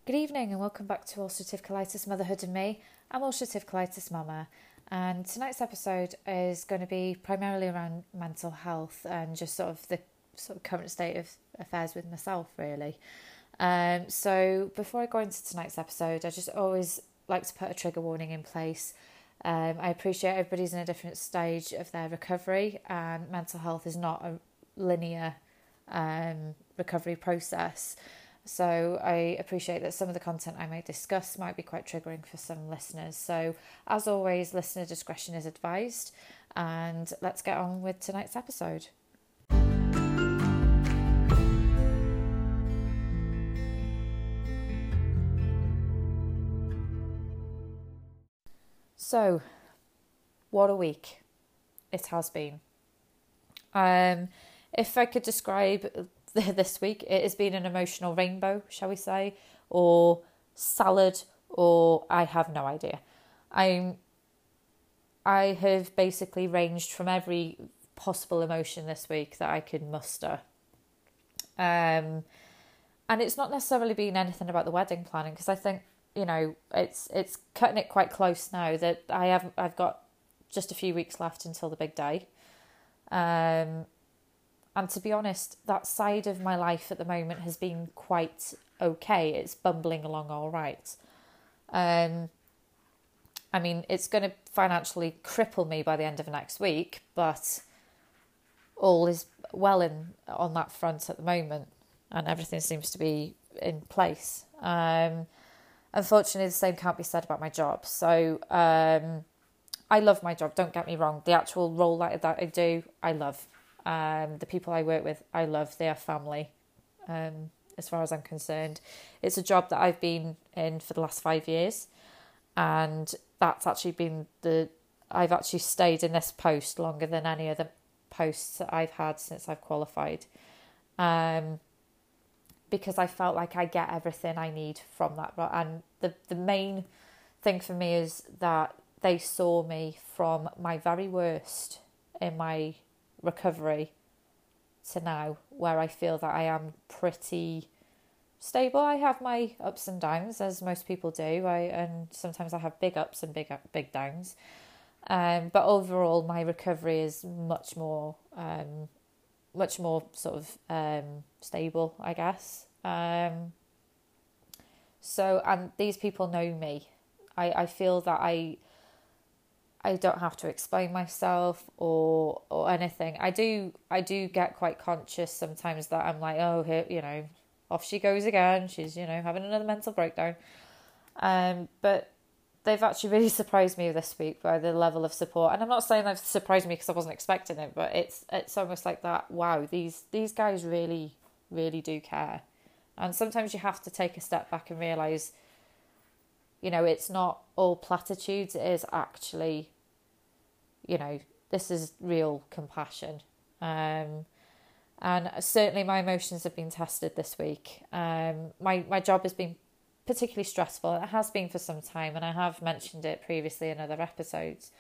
Good evening and welcome back to Ulcerative Colitis Motherhood and Me. I'm Ulcerative Colitis Mama, and tonight's episode is going to be primarily around mental health and just sort of the current state of affairs with myself, really. So before I go into tonight's episode, I just always like to put a trigger warning in place. I appreciate everybody's in a different stage of their recovery, and mental health is not a linear recovery process. So I appreciate that some of the content I may discuss might be quite triggering for some listeners. So as always, listener discretion is advised, and let's get on with tonight's episode. So, what a week it has been. If I could describe this week, it has been an emotional rainbow, shall we say, or salad, or I have no idea. I have basically ranged from every possible emotion this week that I could muster. And it's not necessarily been anything about the wedding planning, because I think, you know, it's cutting it quite close now that I've got just a few weeks left until the big day. And to be honest, that side of my life at the moment has been quite okay. It's bumbling along all right. I mean, it's going to financially cripple me by the end of next week, but all is well on that front at the moment, and everything seems to be in place. Unfortunately, the same can't be said about my job. So I love my job, don't get me wrong. The actual role that I do, I love. The people I work with, I love. They are family, as far as I'm concerned. It's a job that I've been in for the last 5 years, and that's actually been I've actually stayed in this post longer than any other posts that I've had since I've qualified, because I felt like I get everything I need from that. And the main thing for me is that they saw me from my very worst in my recovery to now, where I feel that I am pretty stable. I have my ups and downs, as most people do, and sometimes I have big ups and big downs, but overall my recovery is much more sort of stable, I guess. So, and these people know me. I feel that I don't have to explain myself or anything. I do get quite conscious sometimes that I'm like, oh, here, you know, off she goes again. She's, you know, having another mental breakdown. But they've actually really surprised me this week by the level of support. And I'm not saying they've surprised me because I wasn't expecting it, but it's almost like that. Wow, these guys really, really do care. And sometimes you have to take a step back and realise, you know, it's not all platitudes. It is actually, you know, this is real compassion. And certainly my emotions have been tested this week. My job has been particularly stressful. It has been for some time, and I have mentioned it previously in other episodes.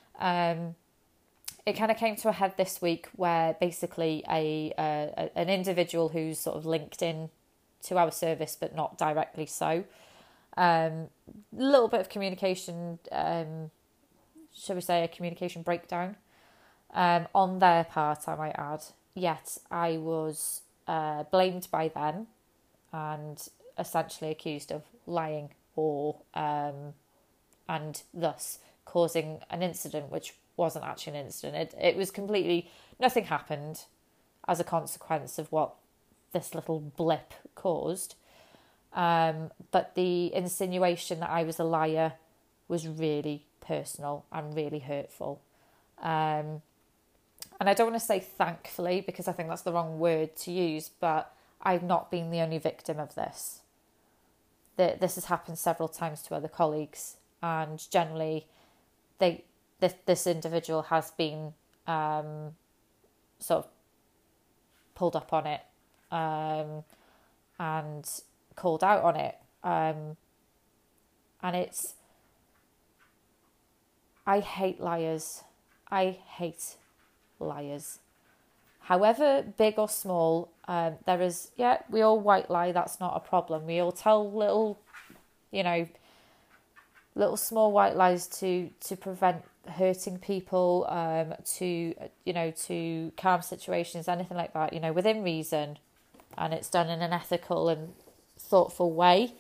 It kind of came to a head this week where basically an individual who's sort of linked in to our service, but not directly so, little bit of communication, shall we say a communication breakdown on their part, I might add. Yet I was blamed by them and essentially accused of lying or and thus causing an incident which wasn't actually an incident. It was completely, nothing happened as a consequence of what this little blip caused. But the insinuation that I was a liar was really personal and really hurtful. And I don't want to say thankfully, because I think that's the wrong word to use, but I've not been the only victim of this. This has happened several times to other colleagues, and generally this individual has been sort of pulled up on it and called out on it. And it's, I hate liars. I hate liars. however big or small, there is, we all white lie, that's not a problem. We all tell little, little small white lies to prevent hurting people, to calm situations, anything like that, within reason, and it's done in an ethical and thoughtful way.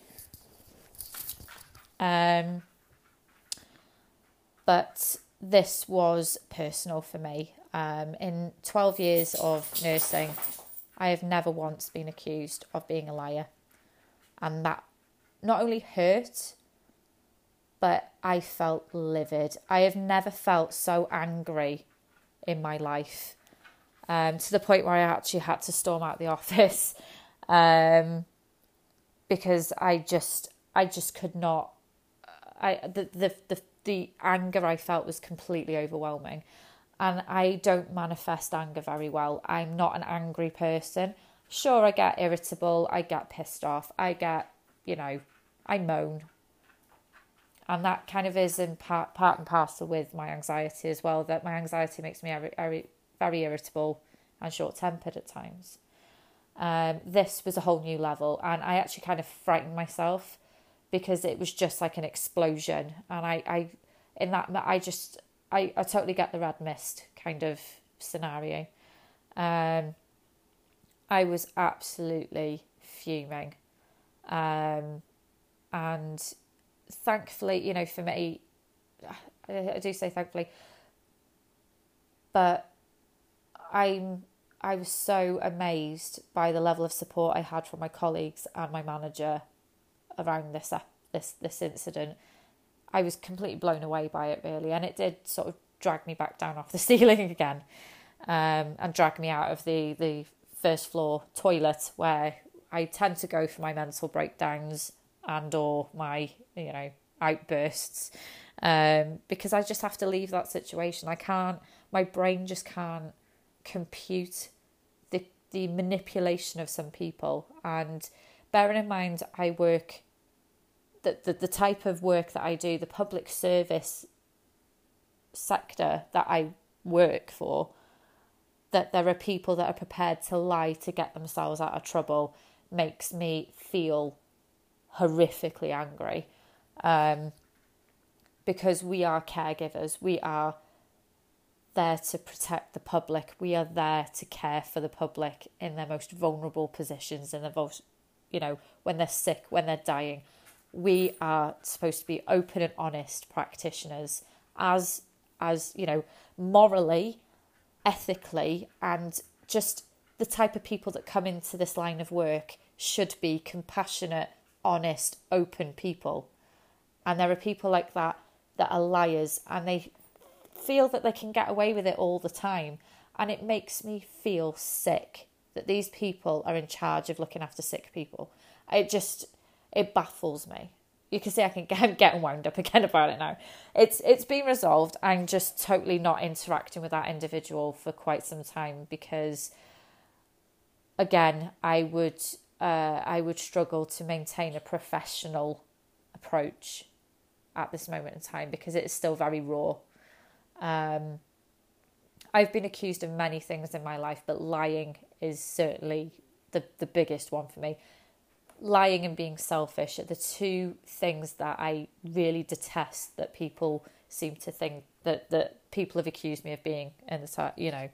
But this was personal for me. In 12 years of nursing, I have never once been accused of being a liar. And that not only hurt, but I felt livid. I have never felt so angry in my life, to the point where I actually had to storm out the office, because I just could not. The anger I felt was completely overwhelming, and I don't manifest anger very well. I'm not an angry person. Sure, I get irritable, I get pissed off, I get, I moan. And that kind of is in part and parcel with my anxiety as well, that my anxiety makes me very, very irritable and short-tempered at times. This was a whole new level, and I actually kind of frightened myself because it was just like an explosion. And I totally get the red mist kind of scenario. I was absolutely fuming. And thankfully, for me, I do say thankfully, but I was so amazed by the level of support I had from my colleagues and my manager around this incident. I was completely blown away by it, really, and it did sort of drag me back down off the ceiling again, and drag me out of the first floor toilet where I tend to go for my mental breakdowns and or my outbursts, because I just have to leave that situation. My brain just can't compute the manipulation of some people. And bearing in mind, I work the type of work that I do, the public service sector that I work for, that there are people that are prepared to lie to get themselves out of trouble, makes me feel horrifically angry, because we are caregivers. We are there to protect the public. We are there to care for the public in their most vulnerable positions, in the most, when they're sick, when they're dying. We are supposed to be open and honest practitioners, as morally, ethically, and just the type of people that come into this line of work should be compassionate, honest, open people. And there are people like that are liars, and they feel that they can get away with it all the time. And it makes me feel sick that these people are in charge of looking after sick people. It baffles me. You can see I'm getting wound up again about it now. It's been resolved. I'm just totally not interacting with that individual for quite some time, because again, I would struggle to maintain a professional approach at this moment in time, because it is still very raw. I've been accused of many things in my life, but lying is certainly the biggest one for me. Lying and being selfish are the two things that I really detest, that people seem to think that people have accused me of being in the time.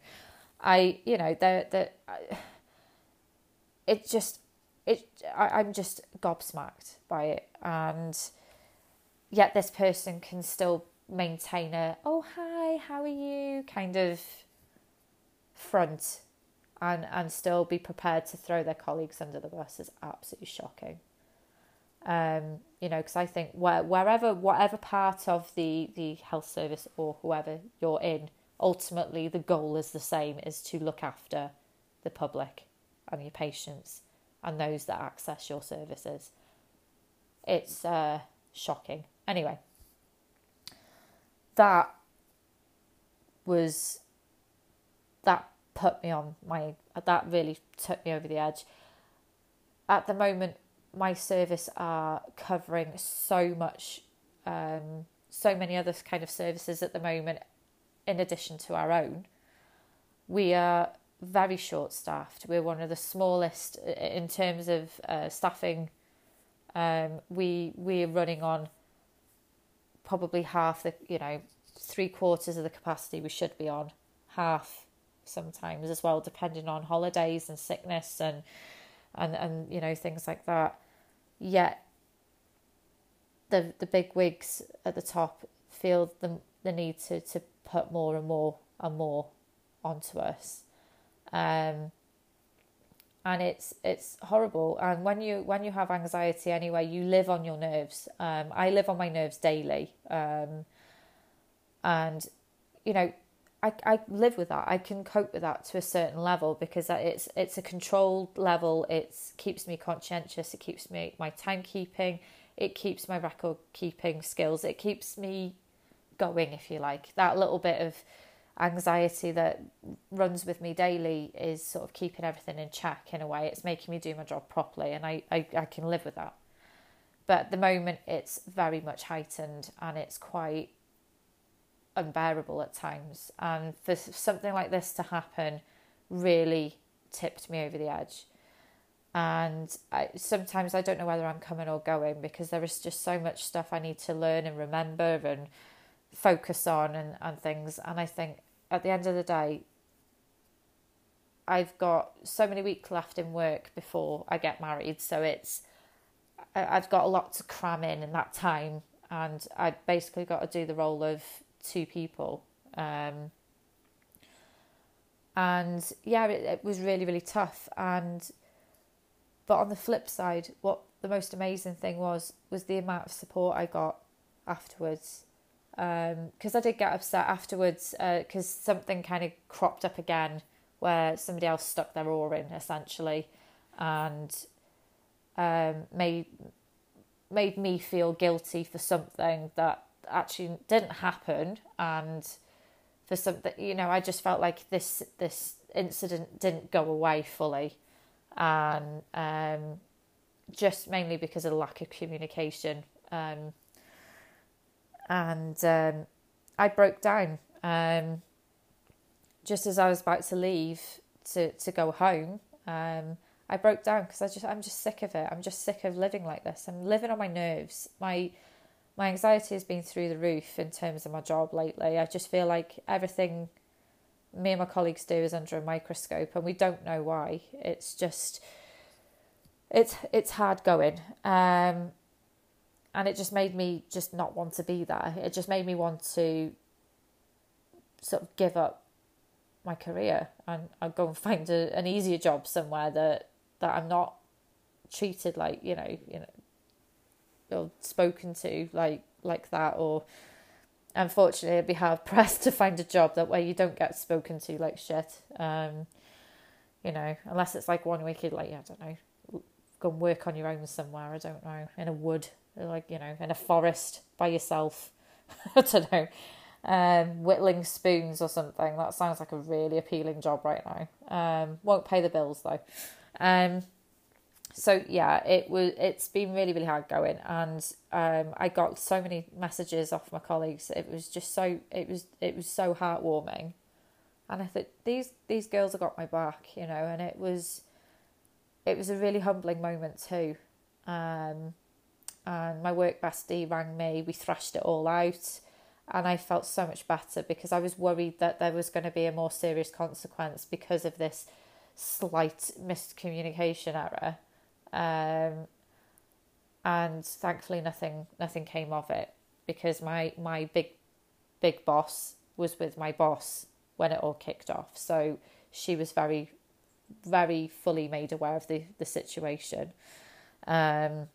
I'm just gobsmacked by it, and yet this person can still maintain a "oh hi, how are you" kind of front, and still be prepared to throw their colleagues under the bus is absolutely shocking. Because I think whatever part of the health service or whoever you're in, ultimately the goal is the same, is to look after the public and your patients and those that access your services. It's shocking. Anyway, that really took me over the edge. At the moment, my service are covering so much, so many other kind of services at the moment, in addition to our own. We are very short staffed. We're one of the smallest in terms of staffing. We're running on probably half the, 3/4 of the capacity we should be on, half sometimes as well, depending on holidays and sickness and things like that. Yet the big wigs at the top feel the need to put more and more and more onto us, and it's horrible. And when you have anxiety anyway, you live on your nerves. I live on my nerves daily, and I live with that. I can cope with that to a certain level because it's a controlled level. It keeps me conscientious. It keeps me my timekeeping. It keeps my record keeping skills. It keeps me going, if you like. That little bit of anxiety that runs with me daily is sort of keeping everything in check in a way. It's making me do my job properly, and I can live with that. But at the moment, it's very much heightened, and it's quite unbearable at times. And for something like this to happen really tipped me over the edge. And sometimes I don't know whether I'm coming or going because there is just so much stuff I need to learn and remember and focus on and things. And I think at the end of the day, I've got so many weeks left in work before I get married. So I've got a lot to cram in that time. And I basically got to do the role of two people. And yeah, it was really, really tough. But on the flip side, what the most amazing thing was the amount of support I got afterwards. Because I did get upset afterwards because something kind of cropped up again where somebody else stuck their oar in, essentially, and made me feel guilty for something that actually didn't happen. And for something, I just felt like this incident didn't go away fully. And just mainly because of the lack of communication. I broke down just as I was about to leave to go home. I broke down because I'm just sick of it. I'm just sick of living like this. I'm living on my nerves. My anxiety has been through the roof in terms of my job lately. I just feel like everything me and my colleagues do is under a microscope, and we don't know why. It's just, it's hard going, and it just made me just not want to be there. It just made me want to sort of give up my career and go and find an easier job somewhere that I'm not treated like or spoken to like that, or unfortunately I'd be hard pressed to find a job that way you don't get spoken to like shit. Unless it's like 1 week you'd I don't know, go and work on your own somewhere, I don't know, in a wood, in a forest by yourself. I don't know, whittling spoons or something. That sounds like a really appealing job right now. Won't pay the bills though. So yeah, it's been really, really hard going, and I got so many messages off my colleagues. It was just it was so heartwarming, and I thought these girls have got my back, and it was a really humbling moment too. And my work bestie rang me. We thrashed it all out, and I felt so much better because I was worried that there was going to be a more serious consequence because of this slight miscommunication error. And thankfully nothing came of it because my big boss was with my boss when it all kicked off. So she was very, very fully made aware of the situation. And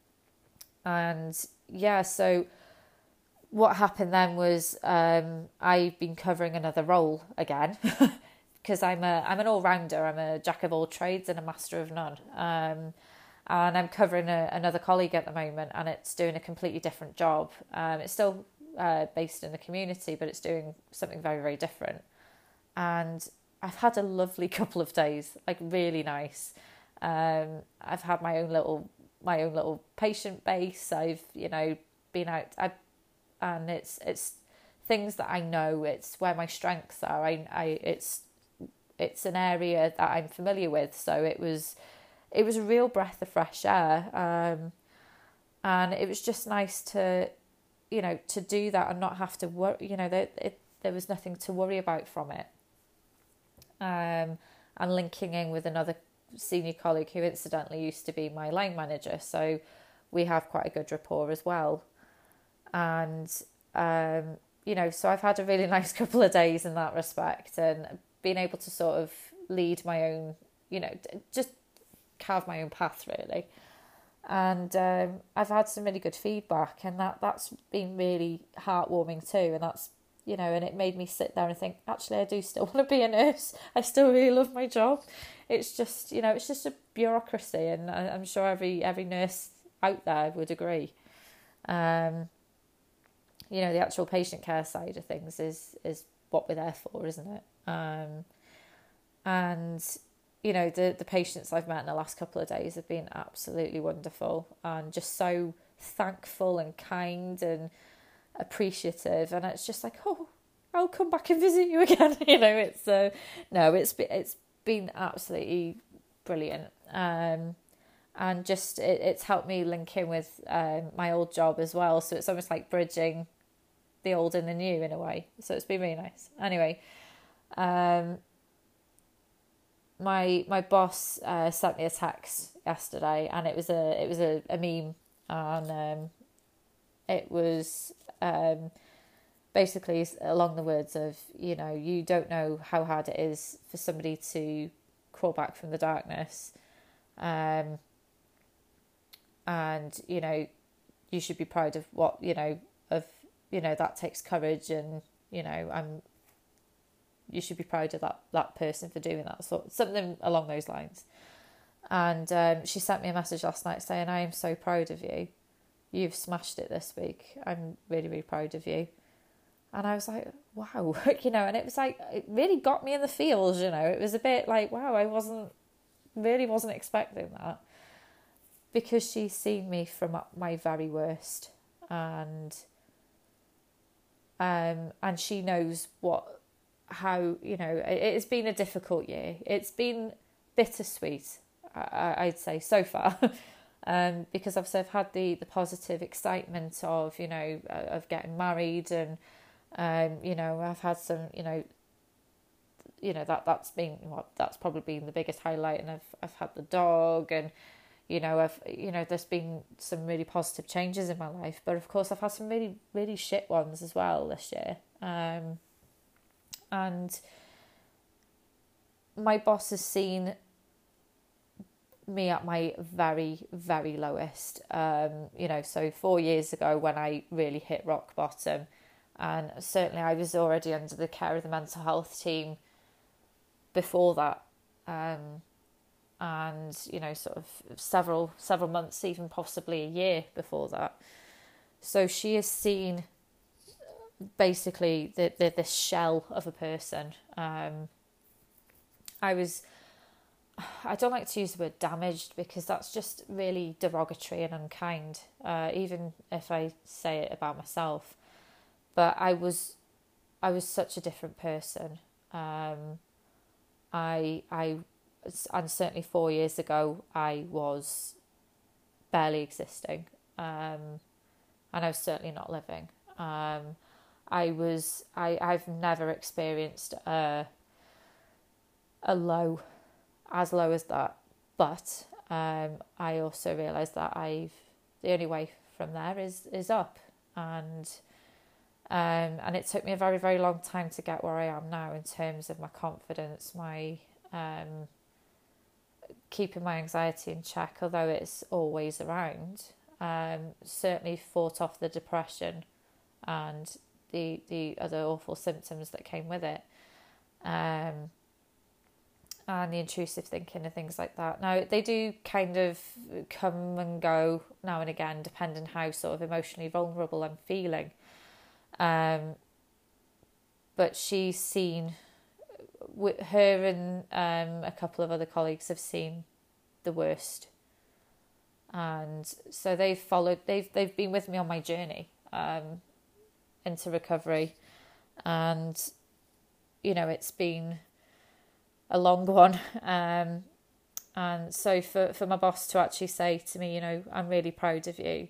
yeah, so what happened then was I've been covering another role again because I'm an all-rounder. I'm a jack of all trades and a master of none. And I'm covering another colleague at the moment, and it's doing a completely different job. It's still based in the community, but it's doing something very, very different. And I've had a lovely couple of days, like really nice. I've had my own little patient base. I've been out, and it's things that I know. It's where my strengths are. It's it's an area that I'm familiar with. So it was a real breath of fresh air. And it was just nice to, to do that and not have to worry, there was nothing to worry about from it. And linking in with another senior colleague who incidentally used to be my line manager. So we have quite a good rapport as well. And, so I've had a really nice couple of days in that respect, and being able to sort of lead my own, just carve my own path really. And I've had some really good feedback, and that's been really heartwarming too. And that's, and it made me sit there and think, actually, I do still want to be a nurse. I still really love my job. It's just, it's just a bureaucracy, and I'm sure every nurse out there would agree. The actual patient care side of things is what we're there for, isn't it? And the patients I've met in the last couple of days have been absolutely wonderful, and just so thankful and kind and appreciative. And it's just like, oh, I'll come back and visit you again. It's been absolutely brilliant. And just it's helped me link in with my old job as well. So it's almost like bridging the old and the new in a way. So it's been really nice. Anyway, my boss sent me a text yesterday, and it was a meme, and it was basically along the words of, you don't know how hard it is for somebody to crawl back from the darkness. And, you should be proud of what, that takes courage, and, you should be proud of that person for doing that, something along those lines. And she sent me a message last night saying, I am so proud of you. You've smashed it this week. I'm really, really proud of you. And I was like, wow, and it was like, it really got me in the feels, it was a bit like, wow, I wasn't expecting that, because she's seen me from my very worst, and she knows how it has been a difficult year. It's been bittersweet, I'd say, so far, because obviously I've had the positive excitement of of getting married, and I've had some that's probably been the biggest highlight, and I've had the dog, and there's been some really positive changes in my life, but of course I've had some really, really shit ones as well this year. And my boss has seen me at my very, very lowest. So 4 years ago when I really hit rock bottom, and certainly I was already under the care of the mental health team before that. And sort of several months, even possibly a year before that. So she has seen basically this shell of a person. I don't like to use the word damaged, because that's just really derogatory and unkind, even if I say it about myself. But I was such a different person. And certainly 4 years ago, I was barely existing, and I was certainly not living. I've never experienced a low as low as that, but I also realised that the only way from there is up, and it took me a very, very long time to get where I am now in terms of my confidence, my keeping my anxiety in check, although it's always around. Certainly fought off the depression and the other awful symptoms that came with it, and the intrusive thinking and things like that. Now, they do kind of come and go now and again, depending how sort of emotionally vulnerable I'm feeling. But she's seen, her and a couple of other colleagues have seen the worst, and so they've been with me on my journey into recovery, and it's been a long one. And so for my boss to actually say to me, you know, I'm really proud of you.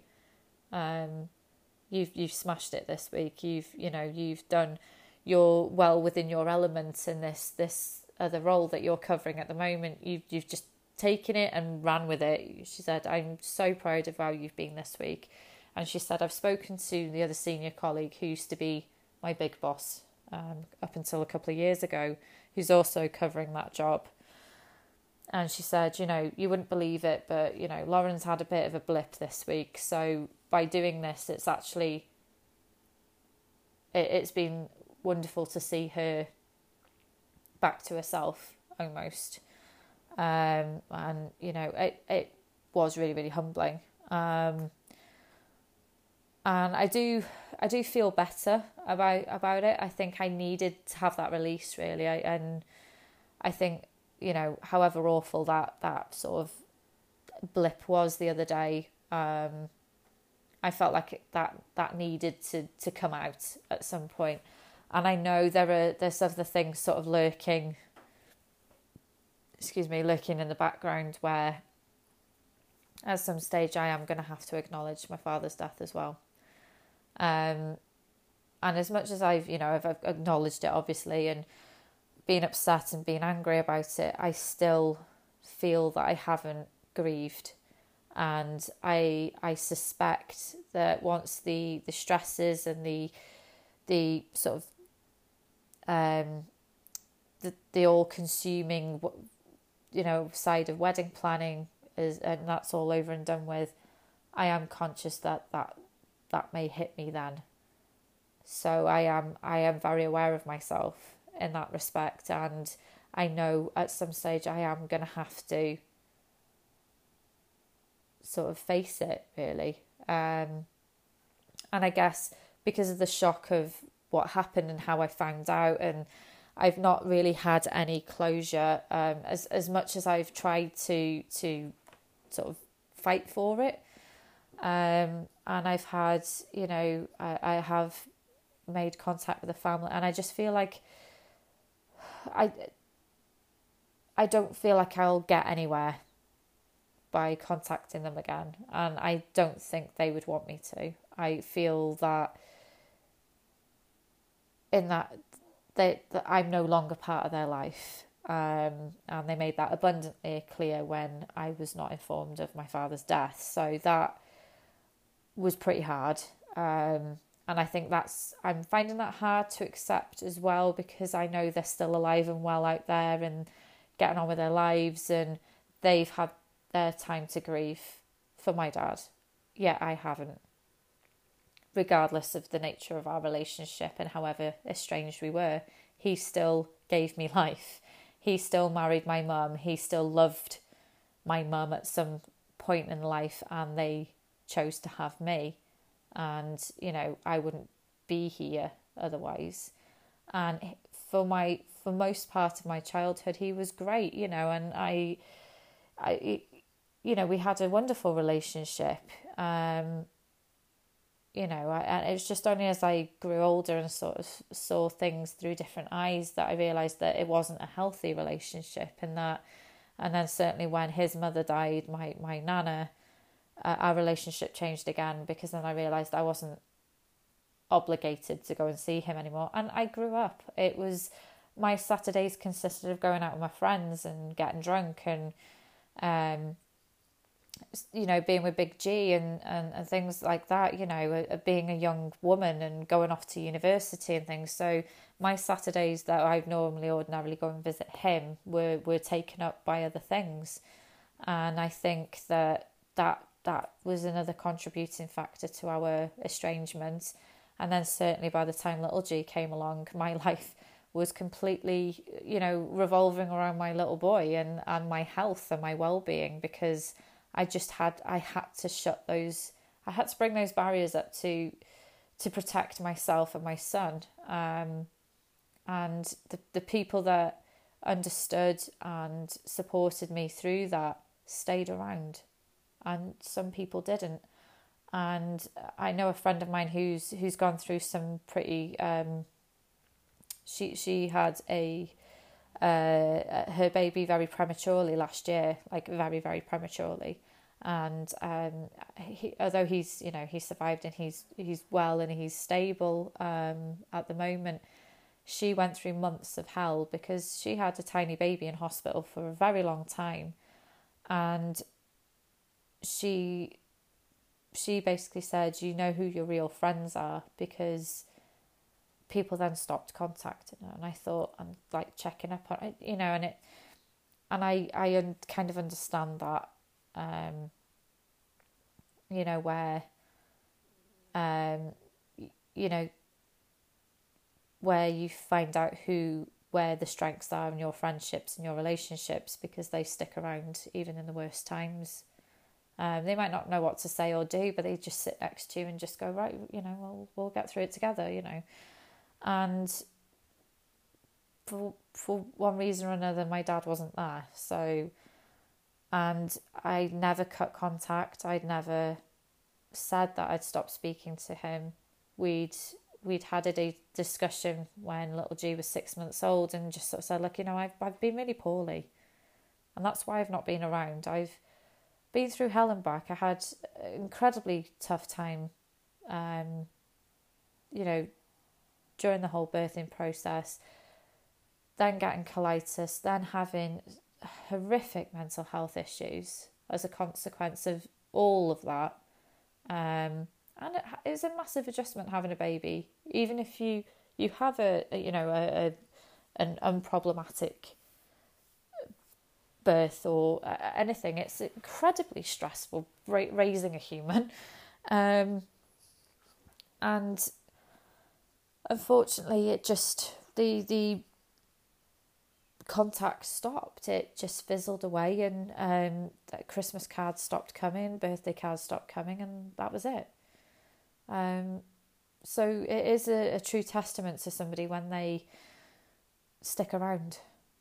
You've smashed it this week. You've done, you're well within your element in this other role that you're covering at the moment. You've just taken it and ran with it. She said, I'm so proud of how you've been this week. And she said, I've spoken to the other senior colleague who used to be my big boss up until a couple of years ago, who's also covering that job. And she said, you know, you wouldn't believe it, but, you know, Lauren's had a bit of a blip this week. So by doing this, it's actually, it's been wonderful to see her back to herself almost. And, you know, it was really, really humbling. And I do feel better about it. I think I needed to have that release, really. And I think, you know, however awful that sort of blip was the other day, I felt like that needed to come out at some point. And I know there's other things sort of lurking in the background, where at some stage I am going to have to acknowledge my father's death as well. And as much as I've acknowledged it, obviously, and been upset and been angry about it, I still feel that I haven't grieved. And I suspect that once the stresses and the sort of the all-consuming, you know, side of wedding planning and that's all over and done with, I am conscious that may hit me then. So I am very aware of myself in that respect, and I know at some stage I am going to have to sort of face it, really. And I guess because of the shock of what happened and how I found out, and I've not really had any closure, as much as I've tried to sort of fight for it. And I've had, you know, I have made contact with the family, and I just feel like I don't feel like I'll get anywhere by contacting them again, and I don't think they would want me to. I feel that that I'm no longer part of their life, and they made that abundantly clear when I was not informed of my father's death. So that was pretty hard, and I think I'm finding that hard to accept as well, because I know they're still alive and well out there and getting on with their lives, and they've had their time to grieve for my dad. Yet I haven't, regardless of the nature of our relationship and however estranged we were. He still gave me life. He still married my mum. He still loved my mum at some point in life, and they chose to have me. And, you know, I wouldn't be here otherwise. And for most part of my childhood, he was great, you know, and I you know, we had a wonderful relationship. You know, and it was just only as I grew older and sort of saw things through different eyes that I realised that it wasn't a healthy relationship, and then certainly when his mother died, my nana, our relationship changed again, because then I realised I wasn't obligated to go and see him anymore. And I grew up. It was, my Saturdays consisted of going out with my friends and getting drunk and, you know, being with Big G and things like that, you know, being a young woman and going off to university and things. So my Saturdays that I'd normally ordinarily go and visit him were taken up by other things. And I think that was another contributing factor to our estrangement. And then certainly by the time little G came along, my life was completely, you know, revolving around my little boy and my health and my well-being, because I had to shut those, I had to bring those barriers up to protect myself and my son. And the people that understood and supported me through that stayed around, and some people didn't. And I know a friend of mine who's gone through some pretty, she had a her baby very prematurely last year, like very, very prematurely. And although he's survived and he's well and he's stable at the moment, she went through months of hell because she had a tiny baby in hospital for a very long time, and she basically said, you know who your real friends are, because people then stopped contacting her. And I thought, I'm like checking up on it, and I kind of understand that, where, where you find out where the strengths are in your friendships and your relationships, because they stick around even in the worst times. They might not know what to say or do, but they just sit next to you and just go, right, we'll get through it together, And for one reason or another, my dad wasn't there. So, and I never cut contact. I'd never said that I'd stopped speaking to him. We'd had a discussion when little G was 6 months old, and just sort of said, look, I've been really poorly, and that's why I've not been around. I've been through hell and back. I had an incredibly tough time, during the whole birthing process, then getting colitis, then having horrific mental health issues as a consequence of all of that. And it was a massive adjustment having a baby. Even if you have an unproblematic birth or anything, it's incredibly stressful raising a human. And unfortunately, it just, the contact stopped. It just fizzled away, and Christmas cards stopped coming, birthday cards stopped coming, and that was it. So it is a true testament to somebody when they stick around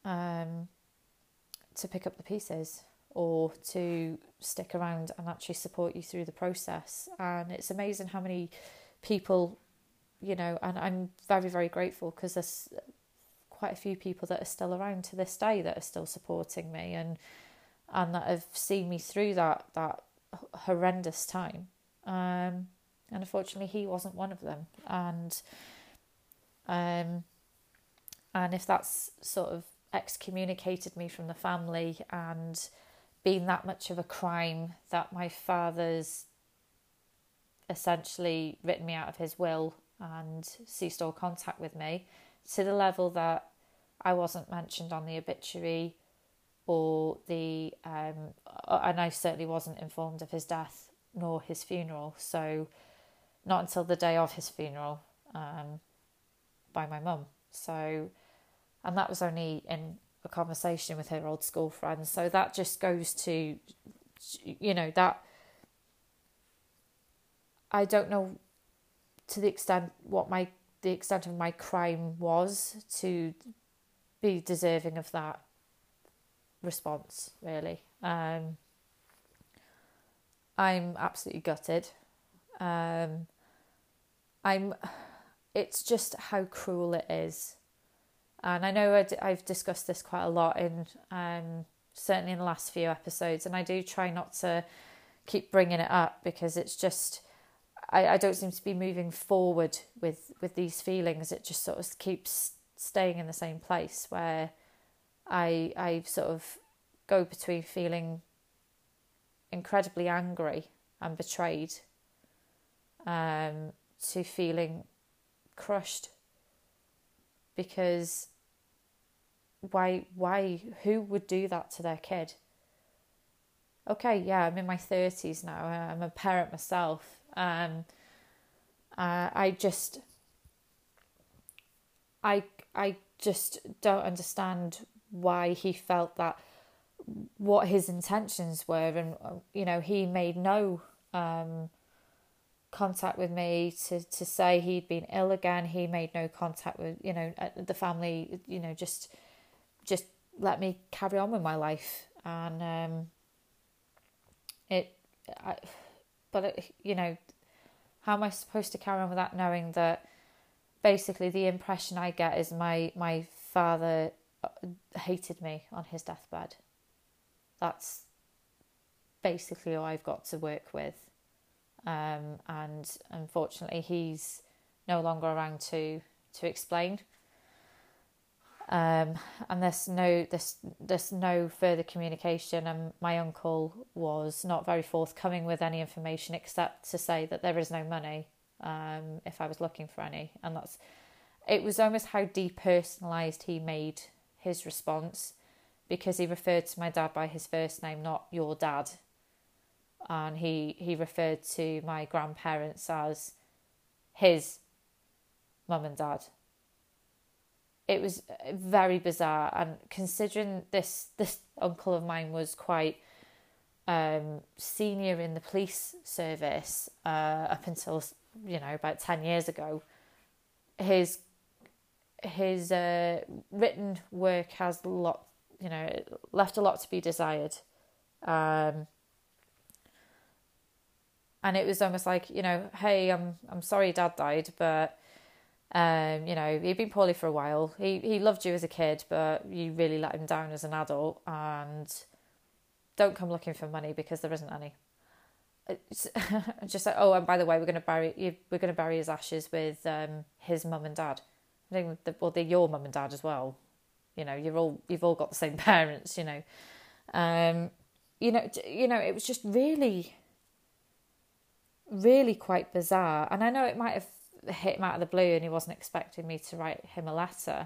to pick up the pieces, or to stick around and actually support you through the process. And it's amazing how many people, and I'm very, very grateful, because there's quite a few people that are still around to this day that are still supporting me and that have seen me through that horrendous time. And unfortunately, he wasn't one of them. And if that's sort of excommunicated me from the family and been that much of a crime that my father's essentially written me out of his will and ceased all contact with me, to the level that I wasn't mentioned on the obituary or and I certainly wasn't informed of his death nor his funeral. So not until the day of his funeral by my mum. So, and that was only in a conversation with her old school friends. So that just goes to, that I don't know to the extent the extent of my crime was to be deserving of that response, really. I'm absolutely gutted. It's just how cruel it is. And I know I've discussed this quite a lot in certainly in the last few episodes, and I do try not to keep bringing it up, because it's just, I don't seem to be moving forward with these feelings. It just sort of keeps staying in the same place, where I sort of go between feeling incredibly angry and betrayed to feeling crushed, because who would do that to their kid? Okay, yeah, I'm in my 30s now. I'm a parent myself. I just don't understand why he felt that, what his intentions were, and he made no contact with me to say he'd been ill again. He made no contact with the family. Just let me carry on with my life, and how am I supposed to carry on with that, knowing that basically the impression I get is my father hated me on his deathbed. That's basically all I've got to work with. And unfortunately, he's no longer around to explain. And there's no further communication, and my uncle was not very forthcoming with any information except to say that there is no money if I was looking for any. And it was almost how depersonalised he made his response, because he referred to my dad by his first name, not your dad. And he referred to my grandparents as his mum and dad. It was very bizarre, and considering this uncle of mine was quite senior in the police service up until about 10 years ago, his written work has left a lot to be desired, and it was almost like, hey, I'm sorry Dad died, but he'd been poorly for a while. He loved you as a kid, but you really let him down as an adult, and don't come looking for money because there isn't any. It's just like, oh, and by the way, we're going to bury his ashes with his mum and dad. I think they're your mum and dad as well. You've all got the same parents. It was just really, really quite bizarre. And I know it might have hit him out of the blue, and he wasn't expecting me to write him a letter.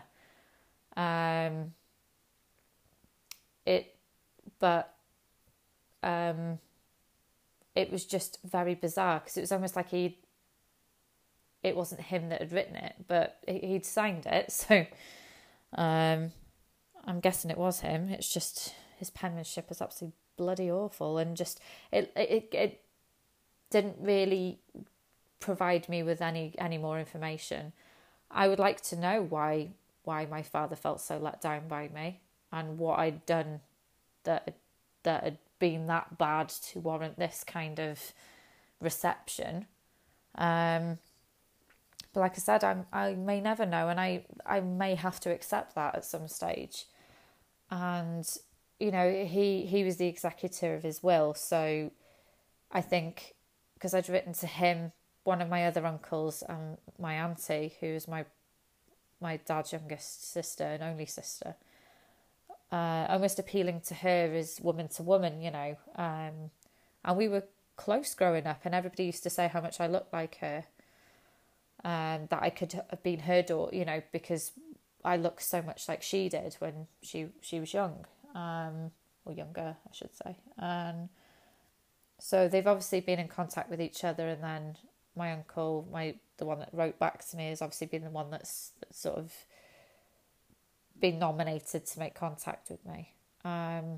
It was just very bizarre, because it was almost like it wasn't him that had written it, but he'd signed it. So I'm guessing it was him. It's just his penmanship is absolutely bloody awful, and just it didn't really provide me with any more information. I would like to know why my father felt so let down by me, and what I'd done that had been that bad to warrant this kind of reception. But like I said, I may never know, and I may have to accept that at some stage. And he was the executor of his will, so I think, because I'd written to him, one of my other uncles, and my auntie, who was my dad's youngest sister and only sister, almost appealing to her as woman to woman, and we were close growing up, and everybody used to say how much I looked like her, that I could have been her daughter, because I looked so much like she did when she was young, or younger, I should say. And so they've obviously been in contact with each other, and then my uncle, the one that wrote back to me, has obviously been the one that's sort of been nominated to make contact with me. At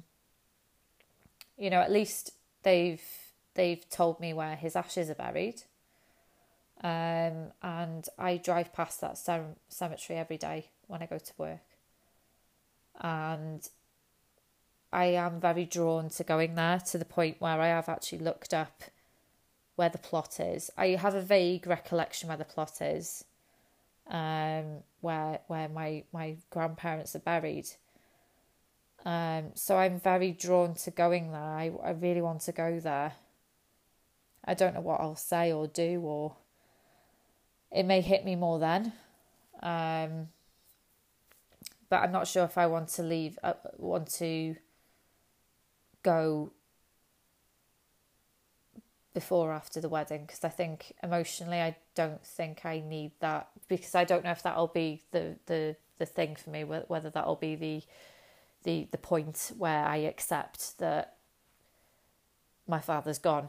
least they've told me where his ashes are buried. And I drive past that cemetery every day when I go to work. And I am very drawn to going there, to the point where I have actually looked up where the plot is. I have a vague recollection where the plot is, where my grandparents are buried. So I'm very drawn to going there. I really want to go there. I don't know what I'll say or do, or it may hit me more then. But I'm not sure if I want to go before or after the wedding, because I think emotionally I don't think I need that, because I don't know if that'll be the thing for me, whether that'll be the point where I accept that my father's gone.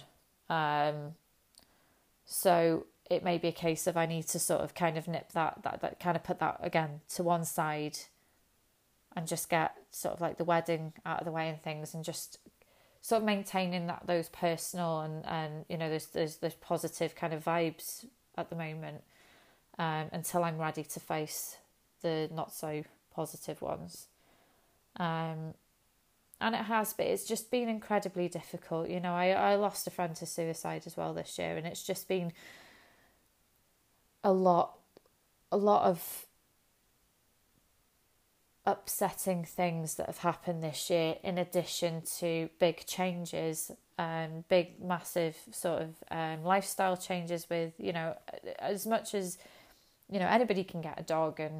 So it may be a case of I need to sort of kind of nip that kind of put that again to one side, and just get sort of like the wedding out of the way and things, and just sort of maintaining those personal and there's positive kind of vibes at the moment, until I'm ready to face the not so positive ones. And it's just been incredibly difficult. I lost a friend to suicide as well this year, and it's just been a lot of upsetting things that have happened this year, in addition to big changes, big, massive sort of lifestyle changes with, as much as, anybody can get a dog and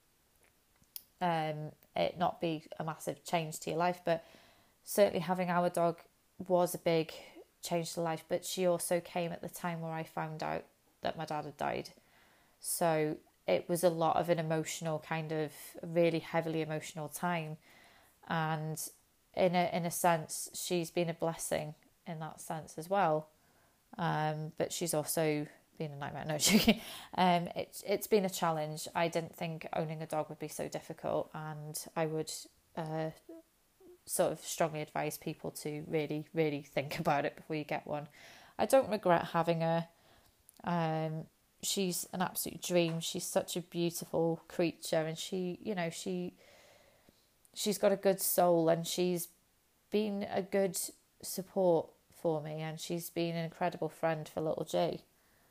it not be a massive change to your life, but certainly having our dog was a big change to life. But she also came at the time where I found out that my dad had died. So it was a lot of an emotional, kind of really heavily emotional time. And in a sense, she's been a blessing in that sense as well. But she's also been a nightmare. No, it's been a challenge. I didn't think owning a dog would be so difficult, and I would sort of strongly advise people to really, really think about it before you get one. I don't regret having her. She's an absolute dream. She's such a beautiful creature, and she's got a good soul, and she's been a good support for me, and she's been an incredible friend for little G.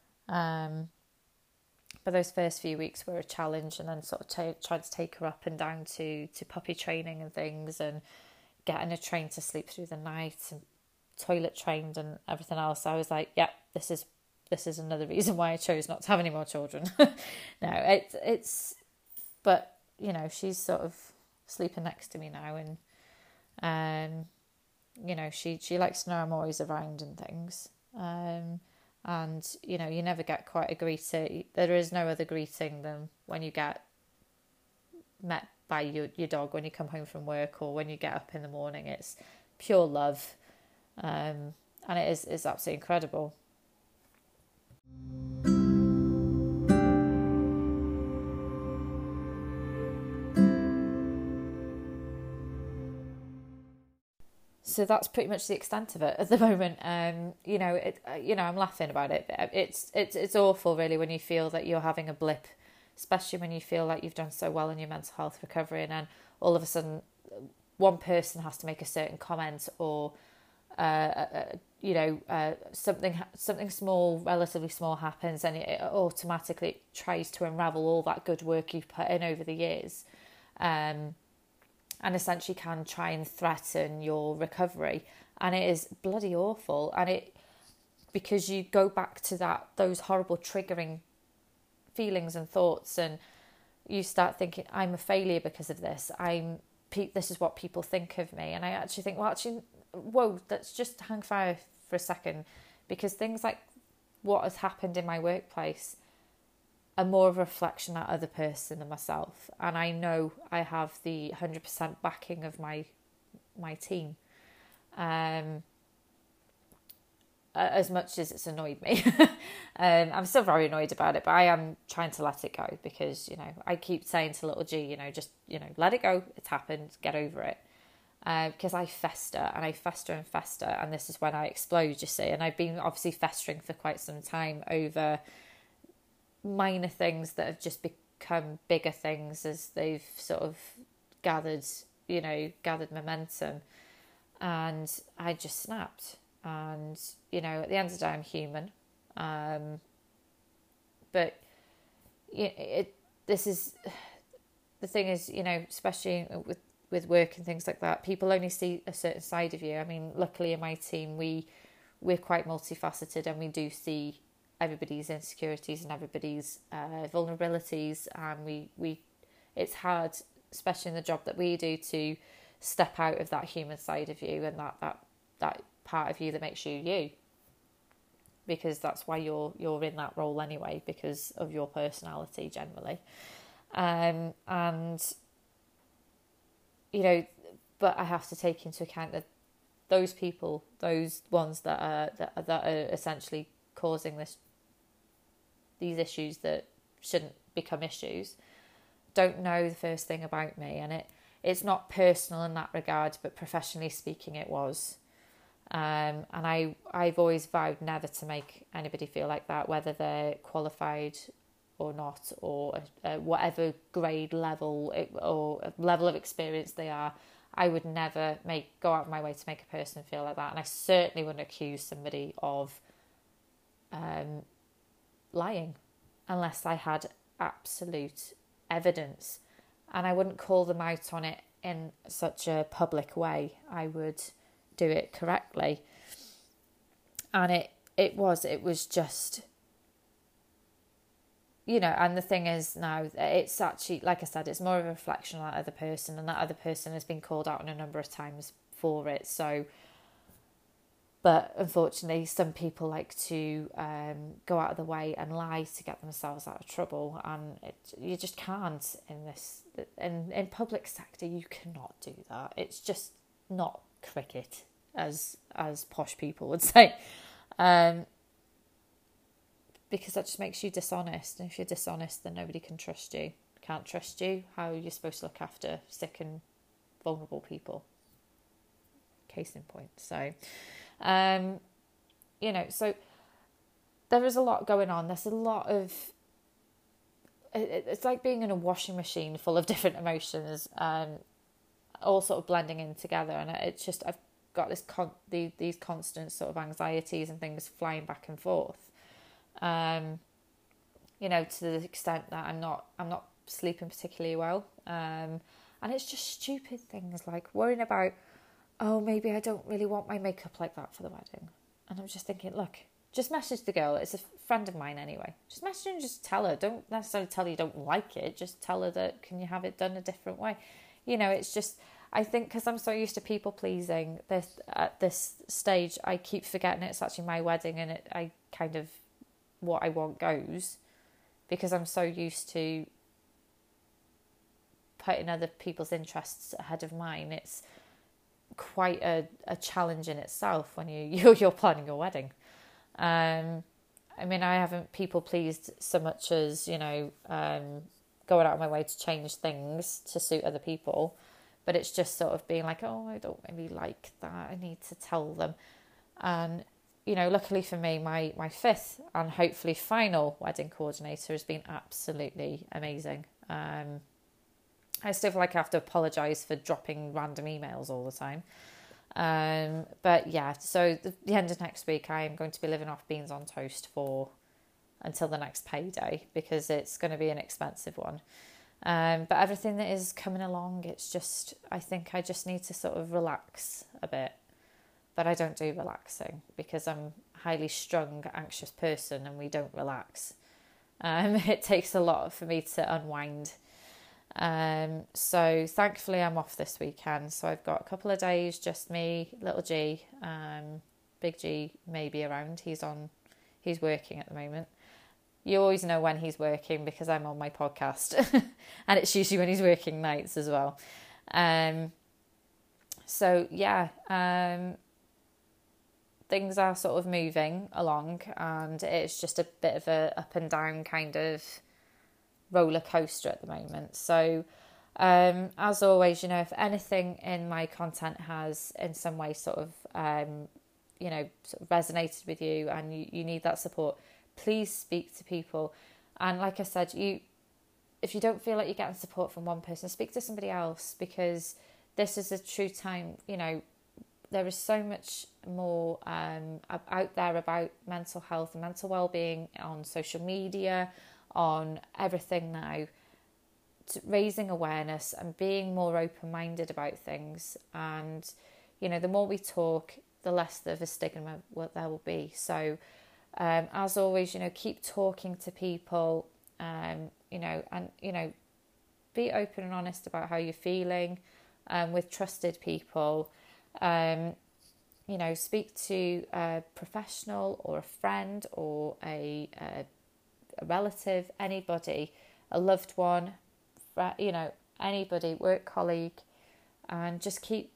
But those first few weeks were a challenge, and then sort of trying to take her up and down to puppy training and things, and getting her trained to sleep through the night and toilet trained and everything else. I was like, yeah, this is another reason why I chose not to have any more children. No, but she's sort of sleeping next to me now, and she likes to know I'm always around and things. And you never get quite a greeting. There is no other greeting than when you get met by your dog when you come home from work, or when you get up in the morning. It's pure love, and it's absolutely incredible. So that's pretty much the extent of it at the moment. I'm laughing about it. But it's awful, really, when you feel that you're having a blip, especially when you feel like you've done so well in your mental health recovery, and then all of a sudden, one person has to make a certain comment, or something small, relatively small, happens, and it automatically tries to unravel all that good work you've put in over the years. And essentially can try and threaten your recovery, and it is bloody awful. And because you go back to those horrible triggering feelings and thoughts, and you start thinking, I'm a failure because of this. This is what people think of me. And I actually think, whoa, let's just hang fire for a second, because things like what has happened in my workplace are more of a reflection of that other person than myself. And I know I have the 100% backing of my team. As much as it's annoyed me. I'm still very annoyed about it, but I am trying to let it go, because, I keep saying to little G, just, let it go. It's happened. Get over it. Because I fester, and I fester and fester. And this is when I explode, you see. And I've been obviously festering for quite some time over minor things that have just become bigger things as they've sort of gathered momentum, and I just snapped. And at the end of the day, I'm human, but this is the thing is, especially with work and things like that, people only see a certain side of you. I mean, luckily in my team, we're quite multifaceted, and we do see everybody's insecurities and everybody's vulnerabilities, and we it's hard, especially in the job that we do, to step out of that human side of you, and that part of you that makes you, because that's why you're in that role anyway, because of your personality generally. But I have to take into account that those people, those ones that are essentially causing these issues that shouldn't become issues, don't know the first thing about me. And it's not personal in that regard, but professionally speaking, it was. And I've always vowed never to make anybody feel like that, whether they're qualified or not, or whatever grade level or level of experience they are. I would never go out of my way to make a person feel like that. And I certainly wouldn't accuse somebody of lying unless I had absolute evidence. and I wouldn't call them out on it in such a public way. I would do it correctly. And it was just, you know, and the thing is now, it's actually, like I said, it's more of a reflection on that other person, and that other person has been called out on a number of times for it. So, but unfortunately, some people like to go out of the way and lie to get themselves out of trouble, and you just can't in public sector. You cannot do that. It's just not cricket, as posh people would say, because that just makes you dishonest. And if you're dishonest, then nobody can trust you. Can't trust you. How are you supposed to look after sick and vulnerable people? Case in point. So. You know, so there is a lot going on. There's a lot of, it's like being in a washing machine full of different emotions, all sort of blending in together. And it's just, I've got these constant sort of anxieties and things flying back and forth. You know, to the extent that I'm not sleeping particularly well. And it's just stupid things like worrying about, oh, maybe I don't really want my makeup like that for the wedding. And I'm just thinking, look, just message the girl. It's a friend of mine anyway. Just message her and just tell her. Don't necessarily tell her you don't like it. Just tell her that, can you have it done a different way? You know, it's just, I think because I'm so used to people pleasing, at this stage, I keep forgetting it's actually my wedding, and I kind of, what I want goes, because I'm so used to putting other people's interests ahead of mine. It's quite a challenge in itself when you're planning your wedding. I mean, I haven't people pleased so much as, you know, going out of my way to change things to suit other people, but it's just sort of being like, oh, I don't really like that, I need to tell them. And, you know, luckily for me, my fifth and hopefully final wedding coordinator has been absolutely amazing. I still feel like I have to apologise for dropping random emails all the time. But yeah, so the end of next week, I am going to be living off beans on toast until the next payday, because it's going to be an expensive one. But everything that is coming along, it's just, I think I just need to sort of relax a bit. But I don't do relaxing because I'm a highly strung, anxious person, and we don't relax. It takes a lot for me to unwind. So thankfully I'm off this weekend, so I've got a couple of days, just me, little G. Big G may be around, he's working at the moment. You always know when he's working because I'm on my podcast and it's usually when he's working nights as well. So yeah, things are sort of moving along, and it's just a bit of a up and down kind of roller coaster at the moment. So as always, you know, if anything in my content has in some way sort of you know, sort of resonated with you and you need that support, please speak to people. And like I said, if you don't feel like you're getting support from one person, speak to somebody else, because this is a true time. You know, there is so much more out there about mental health and mental well-being on social media, on everything now, raising awareness and being more open-minded about things. And, you know, the more we talk, the less of a stigma there will be. So, as always, you know, keep talking to people, you know, and, you know, be open and honest about how you're feeling, with trusted people. You know, speak to a professional or a friend or a relative, anybody, a loved one, you know, anybody, work colleague, and just keep,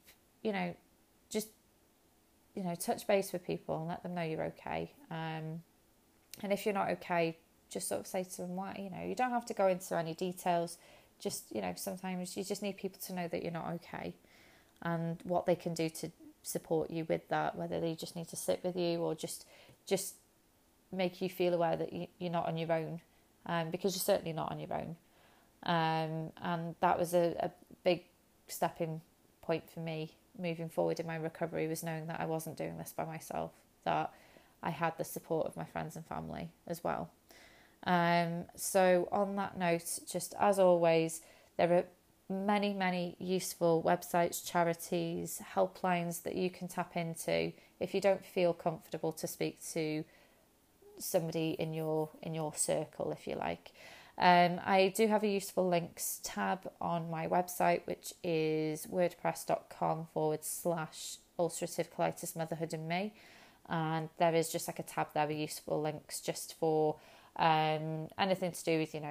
touch base with people and let them know you're okay. And if you're not okay, just sort of say to them, why, you know, you don't have to go into any details. Just, you know, sometimes you just need people to know that you're not okay and what they can do to support you with that, whether they just need to sit with you or just make you feel aware that you're not on your own, because you're certainly not on your own. And that was a big stepping point for me moving forward in my recovery, was knowing that I wasn't doing this by myself, that I had the support of my friends and family as well. So on that note, just as always, there are many useful websites, charities, helplines that you can tap into if you don't feel comfortable to speak to somebody in your circle, if you like. I do have a useful links tab on my website, which is wordpress.com/ulcerative colitis motherhood and me, and there is just like a tab there with useful links just for anything to do with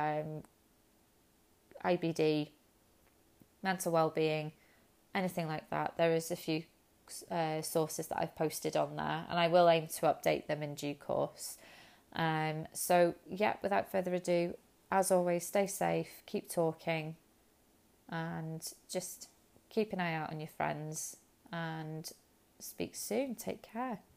IBD, mental well-being, anything like that. There is a few sources that I've posted on there, and I will aim to update them in due course. So yeah, without further ado, as always, stay safe, keep talking, and just keep an eye out on your friends, and speak soon. Take care.